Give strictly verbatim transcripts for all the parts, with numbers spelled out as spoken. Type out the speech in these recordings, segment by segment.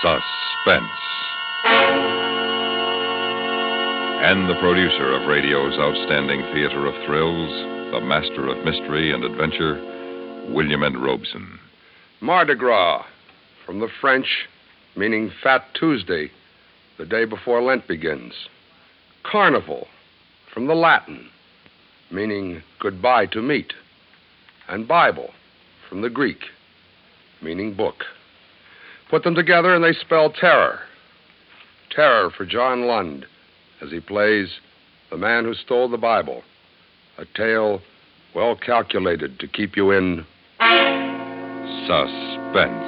Suspense. And the producer of radio's outstanding theater of thrills, the master of mystery and adventure, William N. Robson. Mardi Gras, from the French, meaning Fat Tuesday, the day before Lent begins. Carnival, from the Latin, meaning goodbye to meat. And Bible, from the Greek, meaning book. Put them together and they spell terror. Terror for John Lund, as he plays the man who stole the Bible. A tale well calculated to keep you in suspense.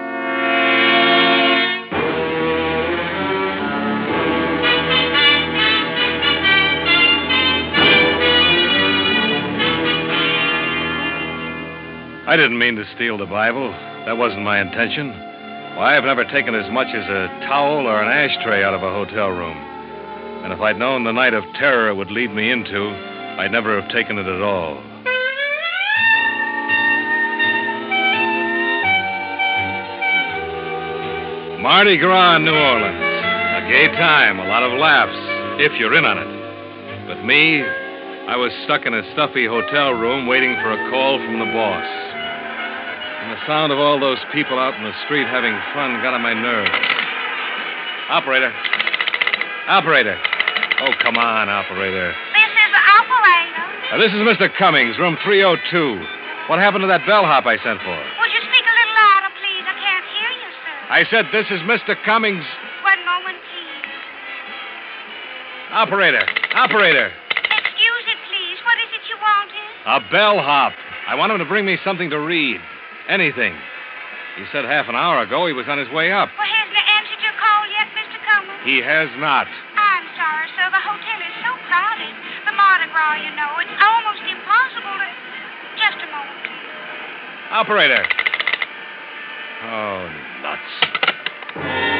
I didn't mean to steal the Bible. That wasn't my intention. Why, I've never taken as much as a towel or an ashtray out of a hotel room. And if I'd known the night of terror it would lead me into, I'd never have taken it at all. Mardi Gras in New Orleans. A gay time, a lot of laughs, if you're in on it. But me, I was stuck in a stuffy hotel room waiting for a call from the boss. And the sound of all those people out in the street having fun got on my nerves. Operator. Operator. Oh, come on, operator. This is the operator. Uh, this is Mister Cummings, room three oh two. What happened to that bellhop I sent for? Would you speak a little louder, please? I can't hear you, sir. I said this is Mister Cummings. One moment, please. Operator. Operator. Excuse it, please. What is it you wanted? A bellhop. I want him to bring me something to read. Anything. He said half an hour ago he was on his way up. Well, hasn't he answered your call yet, Mister Cummings? He has not. I'm sorry, sir. The hotel is so crowded. The Mardi Gras, you know. It's almost impossible to... Just a moment, please. Operator. Oh, nuts.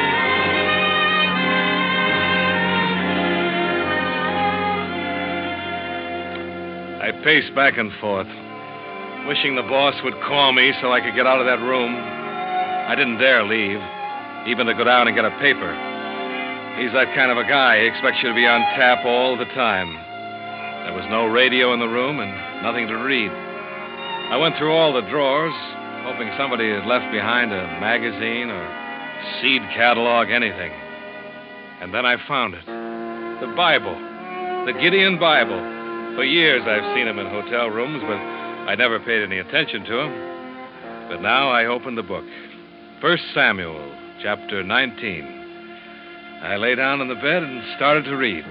I paced back and forth, wishing the boss would call me so I could get out of that room. I didn't dare leave, even to go down and get a paper. He's that kind of a guy. He expects you to be on tap all the time. There was no radio in the room and nothing to read. I went through all the drawers, hoping somebody had left behind a magazine or seed catalog, anything. And then I found it. The Bible. The Gideon Bible. For years I've seen him in hotel rooms, but I never paid any attention to him. But now I opened the book. First Samuel, chapter nineteen. I lay down on the bed and started to read.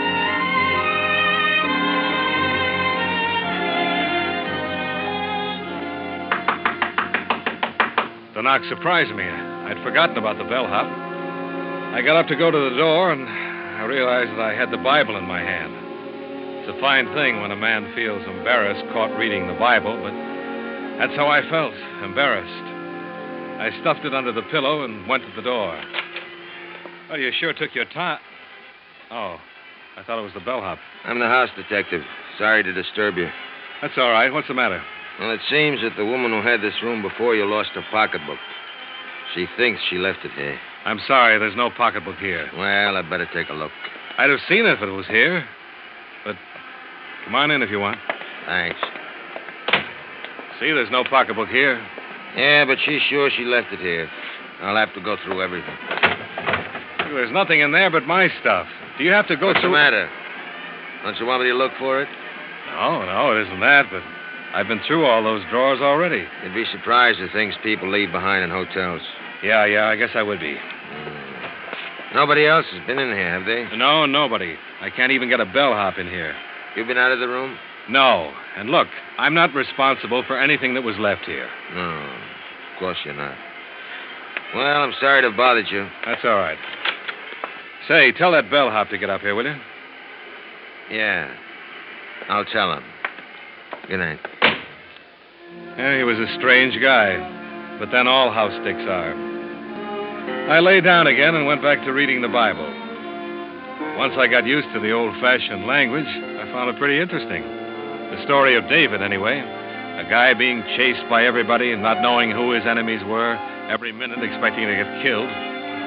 The knock surprised me. I'd forgotten about the bellhop. I got up to go to the door, and I realized that I had the Bible in my hand. It's a fine thing when a man feels embarrassed caught reading the Bible, but that's how I felt, embarrassed. I stuffed it under the pillow and went to the door. Well, you sure took your time. Oh, I thought it was the bellhop. I'm the house detective. Sorry to disturb you. That's all right. What's the matter? Well, it seems that the woman who had this room before you lost her pocketbook. She thinks she left it here. I'm sorry, there's no pocketbook here. Well, I'd better take a look. I'd have seen it if it was here. But come on in if you want. Thanks. See, there's no pocketbook here. Yeah, but she's sure she left it here. I'll have to go through everything. There's nothing in there but my stuff. Do you have to go What's through... the matter? Don't you want me to look for it? No, no, it isn't that, but I've been through all those drawers already. You'd be surprised at things people leave behind in hotels. Yeah, yeah, I guess I would be. Mm. Nobody else has been in here, have they? No, nobody. I can't even get a bellhop in here. You been out of the room? No. And look, I'm not responsible for anything that was left here. No, of course you're not. Well, I'm sorry to have bothered you. That's all right. Say, tell that bellhop to get up here, will you? Yeah. I'll tell him. Good night. Yeah, he was a strange guy. But then all house dicks are. I lay down again and went back to reading the Bible. Once I got used to the old-fashioned language, I found it pretty interesting. The story of David, anyway. A guy being chased by everybody and not knowing who his enemies were, every minute expecting to get killed.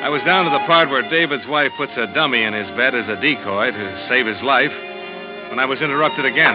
I was down to the part where David's wife puts a dummy in his bed as a decoy to save his life when I was interrupted again.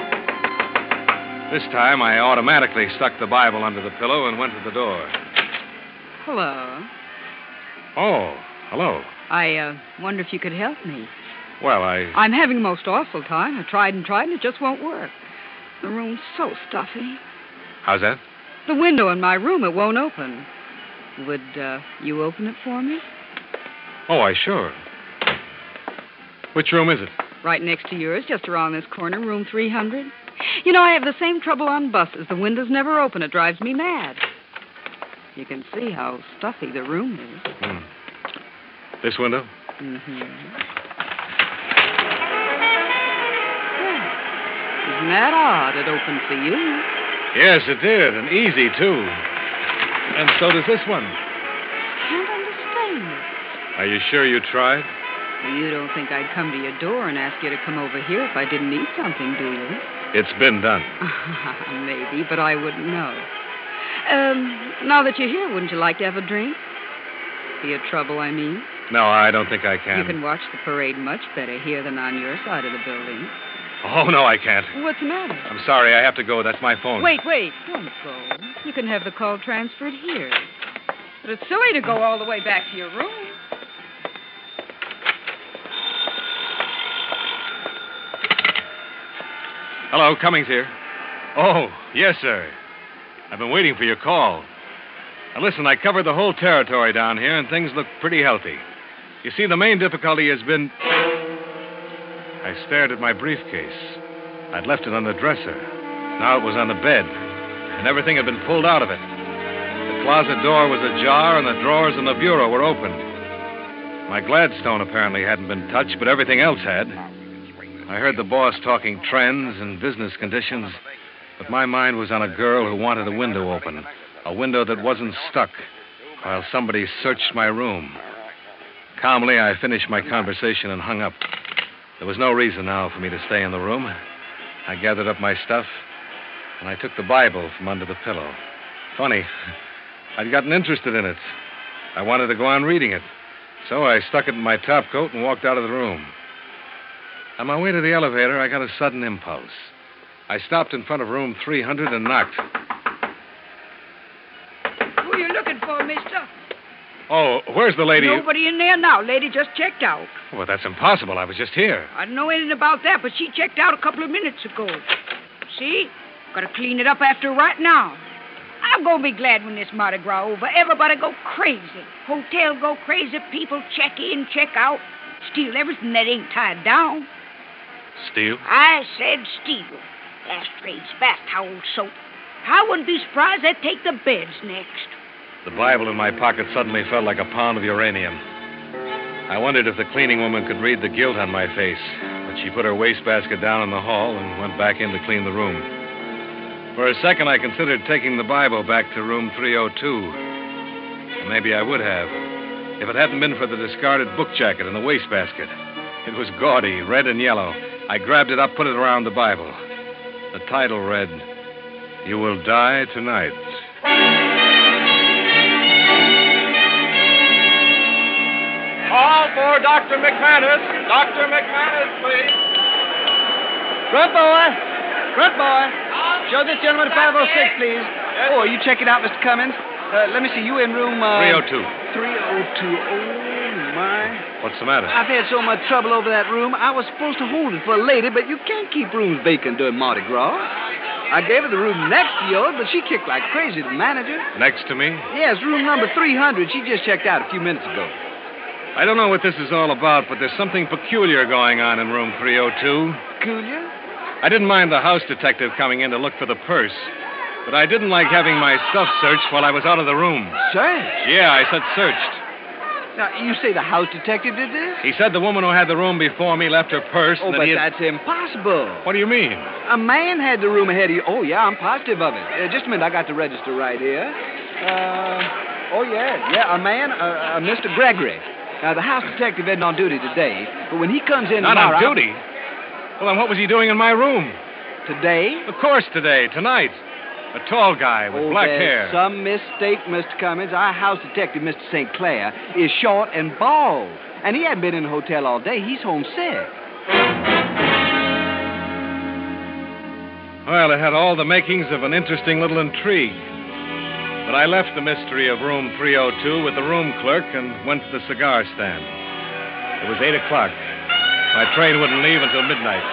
This time, I automatically stuck the Bible under the pillow and went to the door. Hello. Oh, hello. I uh, wonder if you could help me. Well, I... I'm having a most awful time. I tried and tried, and it just won't work. The room's so stuffy. How's that? The window in my room, it won't open. Would uh, you open it for me? Oh, I sure. Which room is it? Right next to yours, just around this corner, room three hundred. You know, I have the same trouble on buses. The windows never open. It drives me mad. You can see how stuffy the room is. Hmm. This window? Mm-hmm. Well, isn't that odd? It opened for you. Yes, it did, and easy, too. And so does this one. Can't understand it. Are you sure you tried? You don't think I'd come to your door and ask you to come over here if I didn't need something, do you? It's been done. Maybe, but I wouldn't know. Um, now that you're here, wouldn't you like to have a drink? Be a trouble, I mean. No, I don't think I can. You can watch the parade much better here than on your side of the building. Oh, no, I can't. What's the matter? I'm sorry, I have to go. That's my phone. Wait, wait. Don't go. You can have the call transferred here. But it's silly to go all the way back to your room. Hello, Cummings here. Oh, yes, sir. I've been waiting for your call. Now, listen, I covered the whole territory down here, and things look pretty healthy. You see, the main difficulty has been... I stared at my briefcase. I'd left it on the dresser. Now it was on the bed, and everything had been pulled out of it. The closet door was ajar, and the drawers in the bureau were open. My Gladstone apparently hadn't been touched, but everything else had. I heard the boss talking trends and business conditions, but my mind was on a girl who wanted a window open, a window that wasn't stuck, while somebody searched my room. Calmly, I finished my conversation and hung up. There was no reason now for me to stay in the room. I gathered up my stuff, and I took the Bible from under the pillow. Funny, I'd gotten interested in it. I wanted to go on reading it, so I stuck it in my top coat and walked out of the room. On my way to the elevator, I got a sudden impulse. I stopped in front of room three hundred and knocked. Who are you looking for, mister? Oh, where's the lady? Nobody in there now. Lady just checked out. Well, that's impossible. I was just here. I don't know anything about that, but she checked out a couple of minutes ago. See? Gotta clean it up after right now. I'm gonna be glad when this Mardi Gras over. Everybody go crazy. Hotel go crazy. People check in, check out. Steal everything that ain't tied down. Steal? I said steal. Ashtrays, bath towels, soap. I wouldn't be surprised they'd take the beds next. The Bible in my pocket suddenly felt like a pound of uranium. I wondered if the cleaning woman could read the guilt on my face, but she put her wastebasket down in the hall and went back in to clean the room. For a second, I considered taking the Bible back to room three oh two. And maybe I would have, if it hadn't been for the discarded book jacket in the wastebasket. It was gaudy, red and yellow. I grabbed it up, put it around the Bible. The title read, You Will Die Tonight. Call for Doctor McManus. Doctor McManus, please. Front boy. Front boy. Show this gentleman five oh six, please. Oh, are you checking out, Mister Cummins? Uh, let me see. You in room... Uh, three oh two. three oh two. Oh, my. What's the matter? I've had so much trouble over that room. I was supposed to hold it for a lady, but you can't keep rooms vacant during Mardi Gras. I gave her the room next to yours, but she kicked like crazy, the manager. Next to me? Yes, room number three hundred. She just checked out a few minutes ago. I don't know what this is all about, but there's something peculiar going on in room three oh two. Peculiar? I didn't mind the house detective coming in to look for the purse, but I didn't like having my stuff searched while I was out of the room. Searched? Yeah, I said searched. Now, you say the house detective did this? He said the woman who had the room before me left her purse. Oh, and that but he had... that's impossible. What do you mean? A man had the room ahead of you. Oh, yeah, I'm positive of it. Uh, just a minute, I got the register right here. Uh, oh, yeah, yeah, a man, uh, uh, Mister Gregory. Now, the house detective isn't on duty today, but when he comes in Not tomorrow... on duty? Well, then what was he doing in my room? Today? Of course today, tonight. A tall guy with oh, black there's hair. some mistake, Mister Cummings. Our house detective, Mister Saint Clair, is short and bald. And he hasn't been in the hotel all day. He's homesick. Well, it had all the makings of an interesting little intrigue. But I left the mystery of room three oh two with the room clerk and went to the cigar stand. It was eight o'clock. My train wouldn't leave until midnight.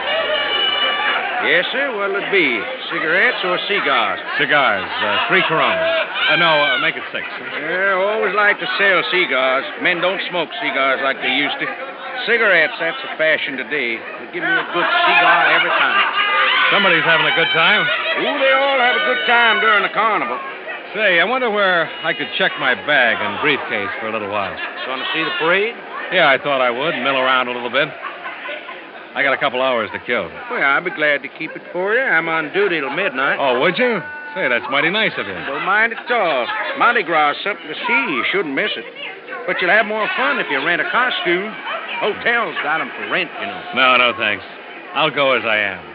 Yes, sir. What'll it be? Cigarettes or cigars? Cigars, uh, three Coronas. Uh, no, uh, make it six. Yeah, always like to sell cigars. Men don't smoke cigars like they used to. Cigarettes, that's the fashion today. They give me a good cigar every time. Somebody's having a good time. Ooh, they all have a good time during the carnival. Say, I wonder where I could check my bag and briefcase for a little while. Want to see the parade? Yeah, I thought I would. Mill around a little bit. I got a couple hours to kill. Well, I'd be glad to keep it for you. I'm on duty till midnight. Oh, would you? Say, that's mighty nice of you. Don't mind at all. Mardi Gras is something to see. You shouldn't miss it. But you'll have more fun if you rent a costume. Hotels got 'em for rent, you know. No, no, thanks. I'll go as I am.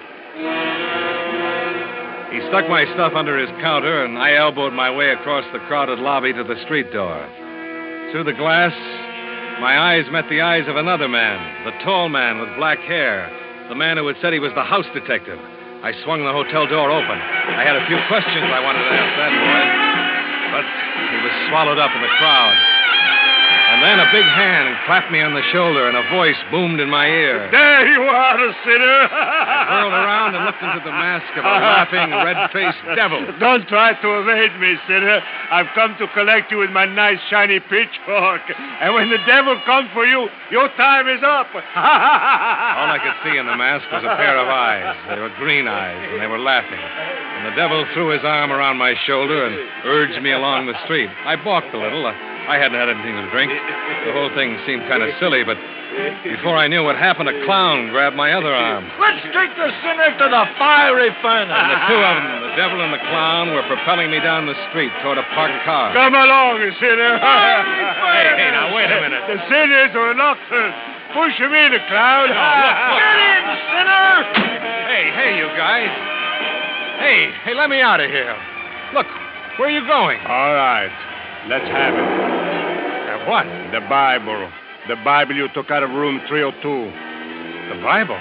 He stuck my stuff under his counter, and I elbowed my way across the crowded lobby to the street door. Through the glass, my eyes met the eyes of another man, the tall man with black hair, the man who had said he was the house detective. I swung the hotel door open. I had a few questions I wanted to ask that boy, but he was swallowed up in the crowd. And then a big hand clapped me on the shoulder, and a voice boomed in my ear. There you are, sinner. I whirled around and looked into the mask of a laughing, red-faced devil. Don't try to evade me, sinner. I've come to collect you with my nice, shiny pitchfork. And when the devil comes for you, your time is up. All I could see in the mask was a pair of eyes. They were green eyes, and they were laughing. And the devil threw his arm around my shoulder and urged me along the street. I balked a little. I hadn't had anything to drink. The whole thing seemed kind of silly, but before I knew what happened, a clown grabbed my other arm. Let's take the sinner to the fiery furnace. And the two of them, the devil and the clown, were propelling me down the street toward a parked car. Come along, sinner. Hey, hey, now, wait a minute. The sinners are in Oxford. Push him in, the clown. Oh, look, look. Get in, sinner. Hey, hey, you guys. Hey, hey, let me out of here. Look, where are you going? All right. Let's have it. Uh, what? The Bible. The Bible you took out of room three oh two. The Bible?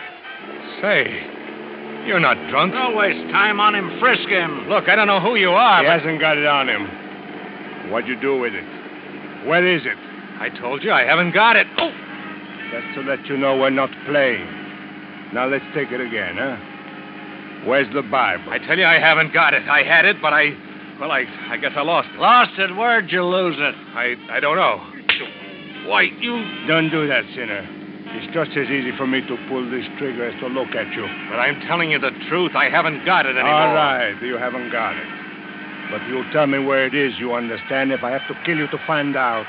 Say, you're not drunk. Don't waste time on him. Frisk him. Look, I don't know who you are, He but... hasn't got it on him. What'd you do with it? Where is it? I told you I haven't got it. Oh! That's to let you know we're not playing. Now let's take it again, huh? Where's the Bible? I tell you I haven't got it. I had it, but I... Well, I, I guess I lost it. Lost it? Where'd you lose it? I, I don't know. Why, you... Don't do that, sinner. It's just as easy for me to pull this trigger as to look at you. But I'm telling you the truth. I haven't got it anymore. All right, you haven't got it. But you'll tell me where it is, you understand, if I have to kill you to find out.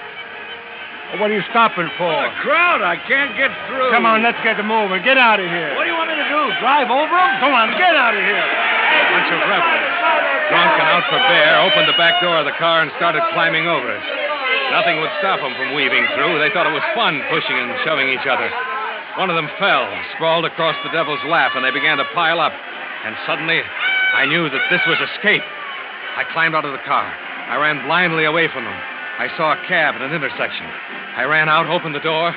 What are you stopping for? Oh, the crowd, I can't get through. Come on, let's get moving. Get out of here. What do you want me to do, drive over them? Come on, get out of here. Bunch of rebels, drunk and out for bear, opened the back door of the car and started climbing over us. Nothing would stop them from weaving through. They thought it was fun pushing and shoving each other. One of them fell, sprawled across the devil's lap, and they began to pile up. And suddenly, I knew that this was escape. I climbed out of the car. I ran blindly away from them. I saw a cab at an intersection. I ran out, opened the door,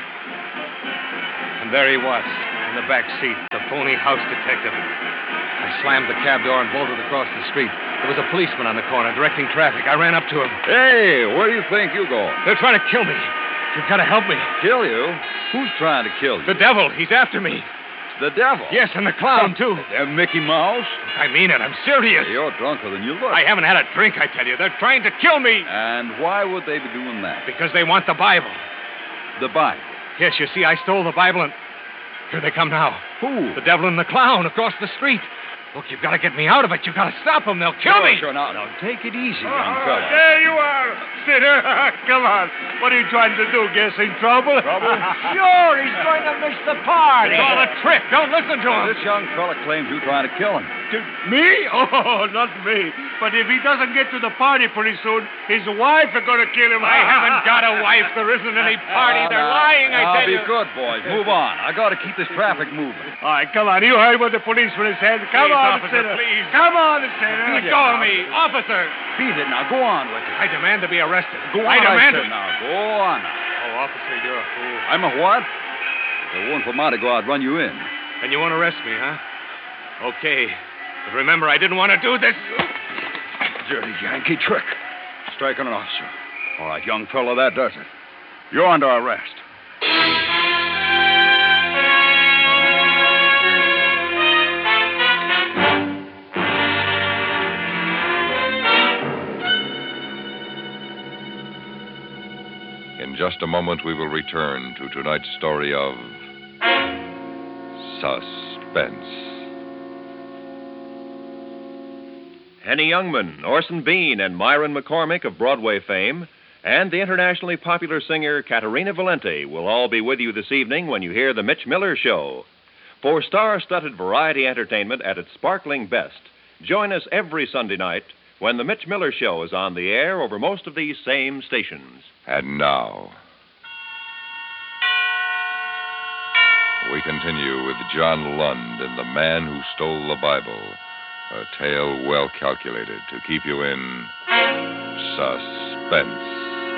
and there he was, in the back seat, the phony house detective. I slammed the cab door and bolted across the street. There was a policeman on the corner directing traffic. I ran up to him. Hey, where do you think you're going? They're trying to kill me. You've got to help me. Kill you? Who's trying to kill you? The devil. He's after me. The devil? Yes, and the clown, too. And Mickey Mouse? I mean it. I'm serious. You're drunker than you look. I haven't had a drink, I tell you. They're trying to kill me. And why would they be doing that? Because they want the Bible. The Bible? Yes, you see, I stole the Bible, and here they come now. Who? The devil and the clown across the street. Look, you've got to get me out of it. You've got to stop them. They'll kill sure, me. Sure, now, now, take it easy, young fella. There you are. sinner. Come on. What are you trying to do? Get us in trouble? Trouble? Sure, he's going to miss the party. It's all a trick. Don't listen to him. This young fella claims you're trying to kill him. To me? Oh, not me. But if he doesn't get to the party pretty soon, his wife is going to kill him. I haven't got a wife. There isn't any party. Now, They're now, lying, I now, tell be you. good, boys. Move on. I got to keep this traffic moving. All right, come on. You heard what the policeman said. Come Please, on, officer, sinner. please. Come on, sinner. Let go of me. Officer. Beat it now. Go on with it. I demand to be arrested. Go on, I demand I to... said now. Go on. Oh, officer, you're a fool. I'm a what? If it weren't for Mardi Gras, I'd run you in. And you won't arrest me, huh? Okay. But remember, I didn't want to do this. Dirty Yankee trick. Striking an officer. All right, young fellow, that does it. You're under arrest. In just a moment, we will return to tonight's story of suspense. Henny Youngman, Orson Bean, and Myron McCormick of Broadway fame, and the internationally popular singer Caterina Valente will all be with you this evening when you hear The Mitch Miller Show. For star-studded variety entertainment at its sparkling best, join us every Sunday night when The Mitch Miller Show is on the air over most of these same stations. And now, we continue with John Lund in The Man Who Stole the Bible, a tale well calculated to keep you in suspense.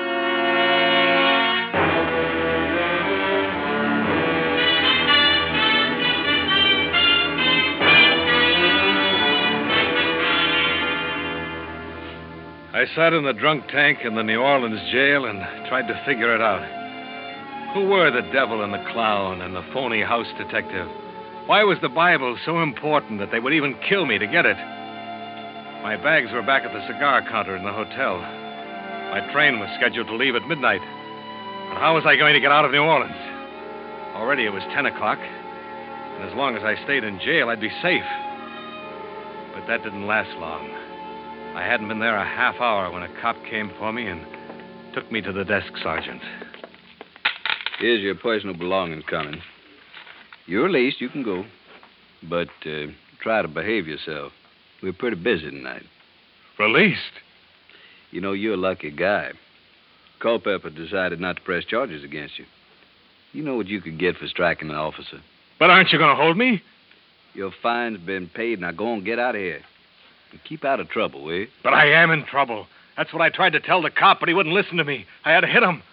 I sat in the drunk tank in the New Orleans jail and tried to figure it out. Who were the devil and the clown and the phony house detective? Why was the Bible so important that they would even kill me to get it? My bags were back at the cigar counter in the hotel. My train was scheduled to leave at midnight. But how was I going to get out of New Orleans? Already it was ten o'clock, and as long as I stayed in jail, I'd be safe. But that didn't last long. I hadn't been there a half hour when a cop came for me and took me to the desk sergeant. Here's your personal belongings coming. You're released. You can go. But uh, try to behave yourself. We're pretty busy tonight. Released? You know, you're a lucky guy. Culpepper decided not to press charges against you. You know what you could get for striking an officer. But aren't you going to hold me? Your fine's been paid. Now go and get out of here. And keep out of trouble, will you? But I am in trouble. That's what I tried to tell the cop, but he wouldn't listen to me. I had to hit him.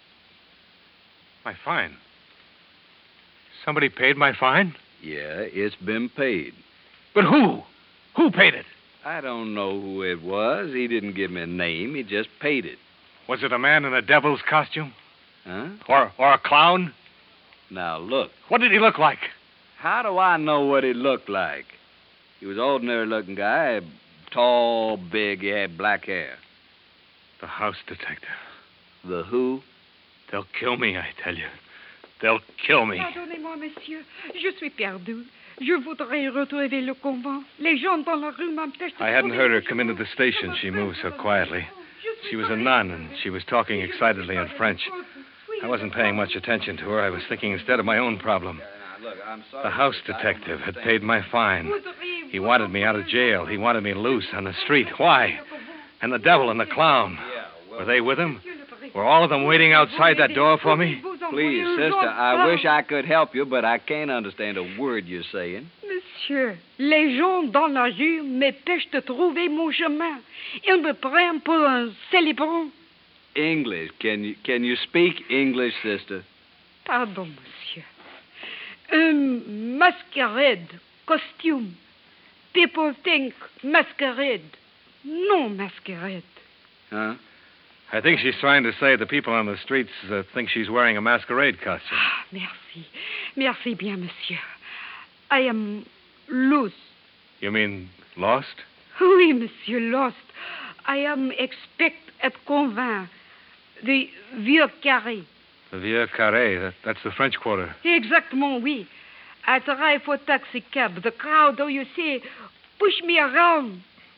My fine. Somebody paid my fine? Yeah, it's been paid. But who? Who paid it? I don't know who it was. He didn't give me a name. He just paid it. Was it a man in a devil's costume? Huh? Or or a clown? Now, look. What did he look like? How do I know what he looked like? He was an ordinary-looking guy, tall, big, he had black hair. The house detective. The who? They'll kill me, I tell you. They'll kill me. Pardonnez-moi, monsieur. Je suis perdu. Je voudrais retrouver le convent. Les gens dans la rue m'empêchent de... I hadn't heard her come into the station. She moved so quietly. She was a nun, and she was talking excitedly in French. I wasn't paying much attention to her. I was thinking instead of my own problem. The house detective had paid my fine. He wanted me out of jail. He wanted me loose on the street. Why? And the devil and the clown. Were they with him? Were all of them waiting outside that door for me? Please, sister, I wish I could help you, but I can't understand a word you're saying. Monsieur, les gens dans la rue m'empêchent de trouver mon chemin. Ils me prennent pour un célébrant. English. Can you, can you speak English, sister? Pardon, monsieur. Un masquerade, costume. People think masquerade. No masquerade. Huh? I think she's trying to say the people on the streets uh, think she's wearing a masquerade costume. Ah, merci. Merci bien, monsieur. I am loose. You mean lost? Oui, monsieur, lost. I am expect at convent. The Vieux Carré. The Vieux Carré. That, that's the French Quarter. Exactement, oui. I try for taxi cab. The crowd, oh, you see, push me around.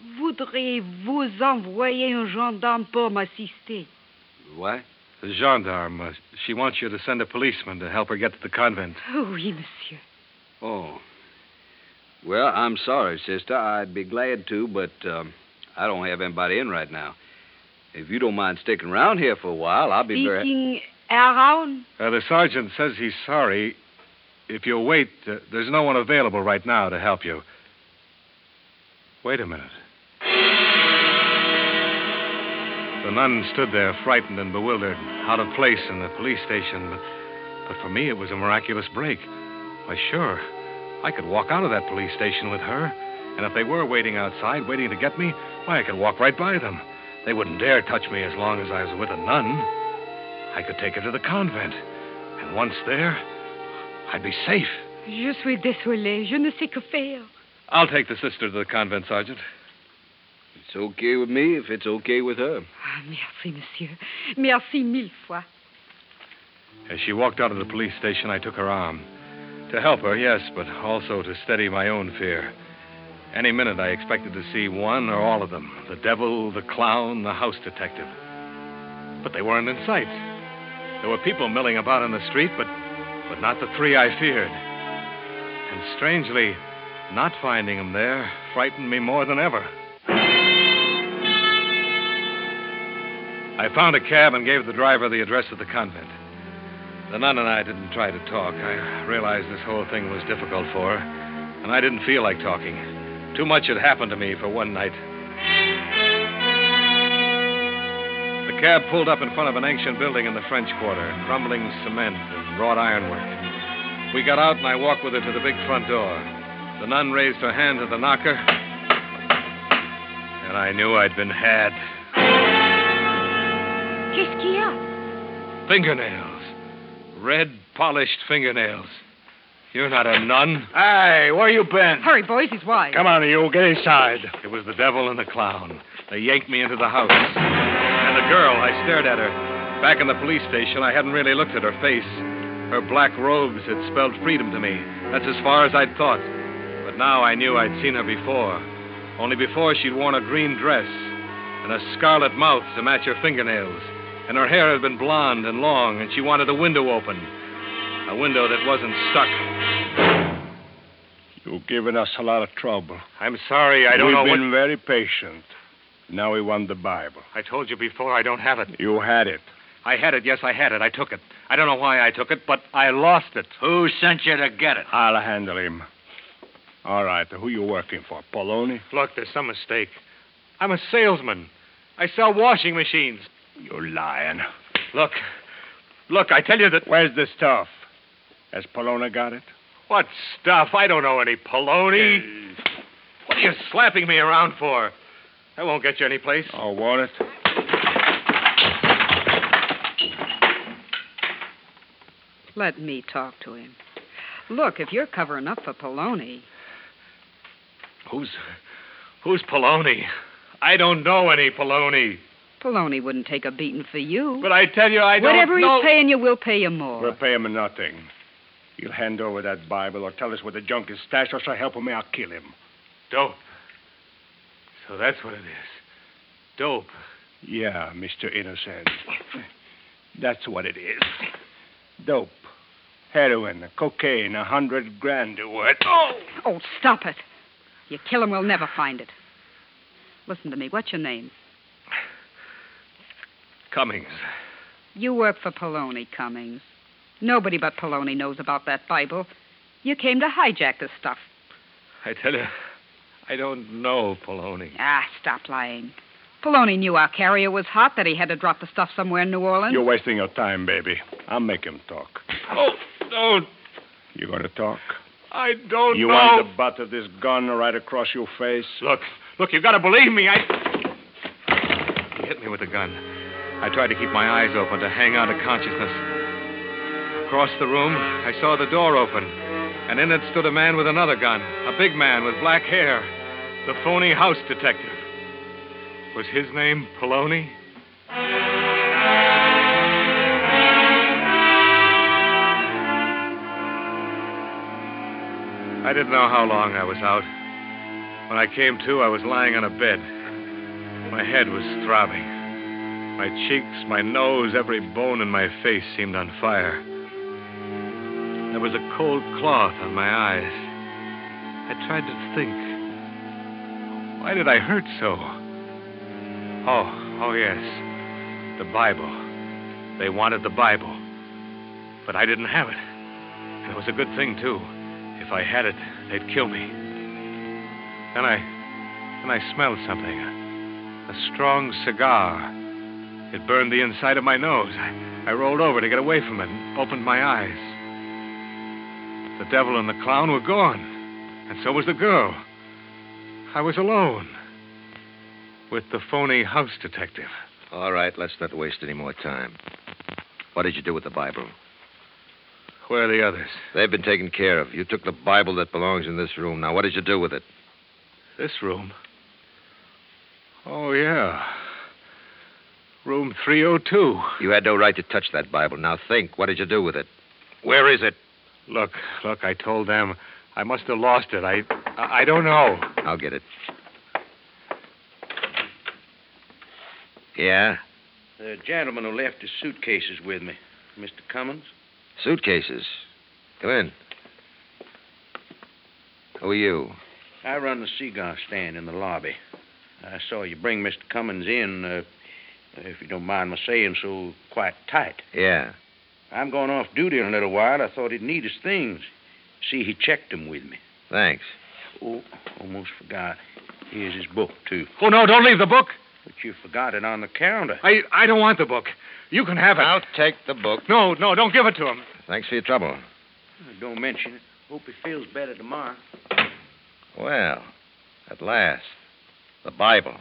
Voudriez-vous envoyer un gendarme pour m'assister? What? The gendarme. Uh, she wants you to send a policeman to help her get to the convent. Oh, oui, monsieur. Oh. Well, I'm sorry, sister. I'd be glad to, but um, I don't have anybody in right now. If you don't mind sticking around here for a while, I'll be very... Sticking around? Uh, the sergeant says he's sorry. If you'll wait, uh, there's no one available right now to help you. Wait a minute. The nun stood there, frightened and bewildered, out of place in the police station. But, but for me, it was a miraculous break. Why, sure, I could walk out of that police station with her. And if they were waiting outside, waiting to get me, why, I could walk right by them. They wouldn't dare touch me as long as I was with a nun. I could take her to the convent. And once there, I'd be safe. Je suis désolé. Je ne sais que faire. I'll take the sister to the convent, Sergeant. It's okay with me if it's okay with her. Ah, merci, monsieur. Merci mille fois. As she walked out of the police station, I took her arm. To help her, yes, but also to steady my own fear. Any minute, I expected to see one or all of them. The devil, the clown, the house detective. But they weren't in sight. There were people milling about in the street, but, but not the three I feared. And strangely, not finding them there frightened me more than ever. I found a cab and gave the driver the address of the convent. The nun and I didn't try to talk. I realized this whole thing was difficult for her, and I didn't feel like talking. Too much had happened to me for one night. The cab pulled up in front of an ancient building in the French Quarter, crumbling cement and wrought ironwork. We got out, and I walked with her to the big front door. The nun raised her hand to the knocker, and I knew I'd been had. Qu'est-ce qu'il y a? Fingernails. Red, polished fingernails. You're not a nun. Hey, where you been? Hurry, boys, he's wise. Come on, you. Get inside. It was the devil and the clown. They yanked me into the house. And the girl, I stared at her. Back in the police station, I hadn't really looked at her face. Her black robes had spelled freedom to me. That's as far as I'd thought. But now I knew I'd seen her before. Only before she'd worn a green dress and a scarlet mouth to match her fingernails. And her hair had been blonde and long, and she wanted a window open. A window that wasn't stuck. You've given us a lot of trouble. I'm sorry, I don't We've know been what... very patient. Now we want the Bible. I told you before, I don't have it. You had it. I had it, yes, I had it. I took it. I don't know why I took it, but I lost it. Who sent you to get it? I'll handle him. All right, who you working for, Poloni? Look, there's some mistake. I'm a salesman. I sell washing machines. You're lying. Look. Look, I tell you that... Where's the stuff? Has Poloni got it? What stuff? I don't know any Poloni. Uh... What are you slapping me around for? That won't get you any place. Oh, won't it? Let me talk to him. Look, if you're covering up for Poloni... Who's... Who's Poloni? I don't know any Poloni. Poloni wouldn't take a beating for you. But I tell you, I don't Whatever know... he's paying you, we'll pay you more. We'll pay him nothing. He'll hand over that Bible or tell us where the junk is stashed, or so help me, I'll kill him. Dope. So that's what it is. Dope. Yeah, Mister Innocent. That's what it is. Dope. Heroin, cocaine, a hundred grand worth. Oh! Oh, stop it. You kill him, we'll never find it. Listen to me. What's your name? Cummings. You work for Poloni, Cummings. Nobody but Poloni knows about that Bible. You came to hijack this stuff. I tell you, I don't know Poloni. Ah, stop lying. Poloni knew our carrier was hot, that he had to drop the stuff somewhere in New Orleans. You're wasting your time, baby. I'll make him talk. Oh, don't. You going to talk? I don't you know. You want the butt of this gun right across your face? Look, look, you've got to believe me. I... He hit me with the gun. I tried to keep my eyes open, to hang on to consciousness. Across the room, I saw the door open, and in it stood a man with another gun, a big man with black hair, the phony house detective. Was his name Poloni? I didn't know how long I was out. When I came to, I was lying on a bed. My head was throbbing. My cheeks, my nose, every bone in my face seemed on fire. There was a cold cloth on my eyes. I tried to think. Why did I hurt so? Oh, oh yes. The Bible. They wanted the Bible. But I didn't have it. And it was a good thing, too. If I had it, they'd kill me. Then I... then I smelled something. A, a strong cigar. It burned the inside of my nose. I, I rolled over to get away from it and opened my eyes. The devil and the clown were gone. And so was the girl. I was alone. With the phony house detective. All right, let's not waste any more time. What did you do with the Bible? Where are the others? They've been taken care of. You took the Bible that belongs in this room. Now, what did you do with it? This room? Oh, yeah. Room three oh two. You had no right to touch that Bible. Now, think. What did you do with it? Where is it? Look, look, I told them I must have lost it. I, I, I don't know. I'll get it. Yeah? The gentleman who left his suitcases with me. Mister Cummins? Suitcases? Come in. Who are you? I run the cigar stand in the lobby. I saw you bring Mister Cummins in, uh, if you don't mind my saying so, quite tight. Yeah. I'm going off duty in a little while. I thought he'd need his things. See, he checked them with me. Thanks. Oh, almost forgot. Here's his book, too. Oh, no, don't leave the book. But you forgot it on the counter. I, I don't want the book. You can have it. I'll take the book. No, no, don't give it to him. Thanks for your trouble. Don't mention it. Hope he feels better tomorrow. Well, at last, the Bible.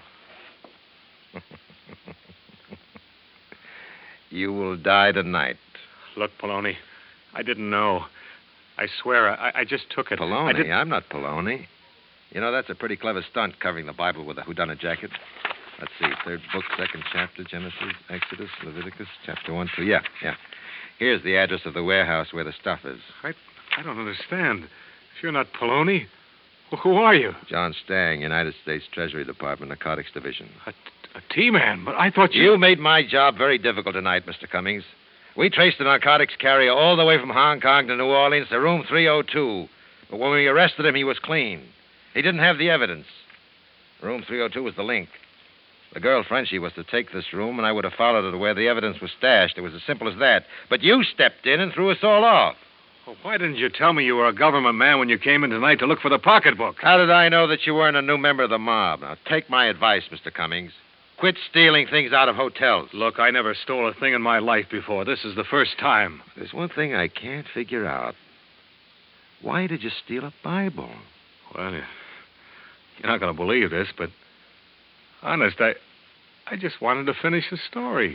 You will die tonight. Look, Poloni, I didn't know. I swear, I, I just took it. Poloni? I didn't... I'm not Poloni. You know, that's a pretty clever stunt, covering the Bible with a whodunit jacket. Let's see, third book, second chapter, Genesis, Exodus, Leviticus, chapter one, two. Yeah, yeah. Here's the address of the warehouse where the stuff is. I, I don't understand. If you're not Poloni, well, who are you? John Stang, United States Treasury Department, Narcotics Division. A, a T-man, but I thought you... You made my job very difficult tonight, Mister Cummings. We traced the narcotics carrier all the way from Hong Kong to New Orleans to room three oh two. But when we arrested him, he was clean. He didn't have the evidence. Room three oh two was the link. The girl Frenchie was to take this room, and I would have followed her to where the evidence was stashed. It was as simple as that. But you stepped in and threw us all off. Well, why didn't you tell me you were a government man when you came in tonight to look for the pocketbook? How did I know that you weren't a new member of the mob? Now, take my advice, Mister Cummings. Quit stealing things out of hotels. Look, I never stole a thing in my life before. This is the first time. There's one thing I can't figure out. Why did you steal a Bible? Well, you're not going to believe this, but honest, I, I just wanted to finish the story.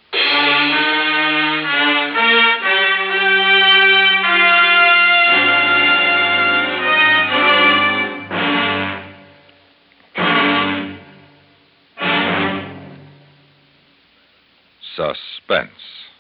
Suspense.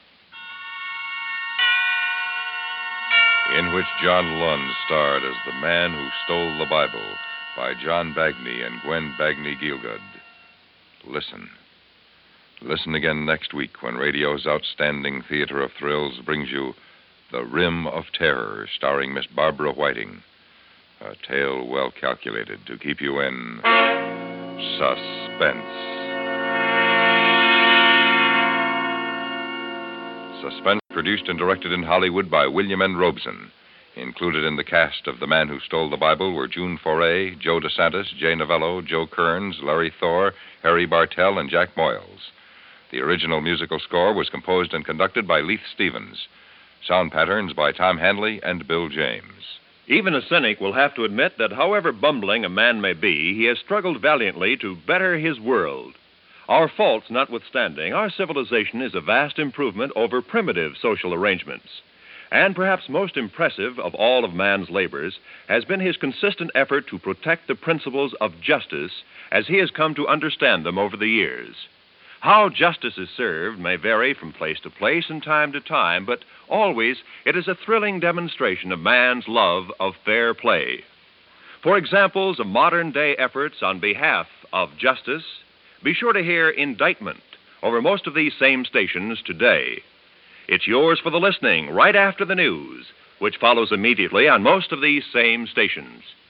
In which John Lund starred as The Man Who Stole the Bible by John Bagney and Gwen Bagney Gielgud. Listen. Listen again next week when radio's outstanding theater of thrills brings you The Rim of Terror, starring Miss Barbara Whiting. A tale well calculated to keep you in suspense. Suspense, produced and directed in Hollywood by William N. Robeson. Included in the cast of The Man Who Stole the Bible were June Foray, Joe DeSantis, Jay Novello, Joe Kearns, Larry Thor, Harry Bartell, and Jack Moyles. The original musical score was composed and conducted by Leith Stevens. Sound patterns by Tom Hanley and Bill James. Even a cynic will have to admit that however bumbling a man may be, he has struggled valiantly to better his world. Our faults notwithstanding, our civilization is a vast improvement over primitive social arrangements. And perhaps most impressive of all of man's labors has been his consistent effort to protect the principles of justice as he has come to understand them over the years. How justice is served may vary from place to place and time to time, but always it is a thrilling demonstration of man's love of fair play. For examples of modern day efforts on behalf of justice, be sure to hear Indictment over most of these same stations today. It's yours for the listening right after the news, which follows immediately on most of these same stations.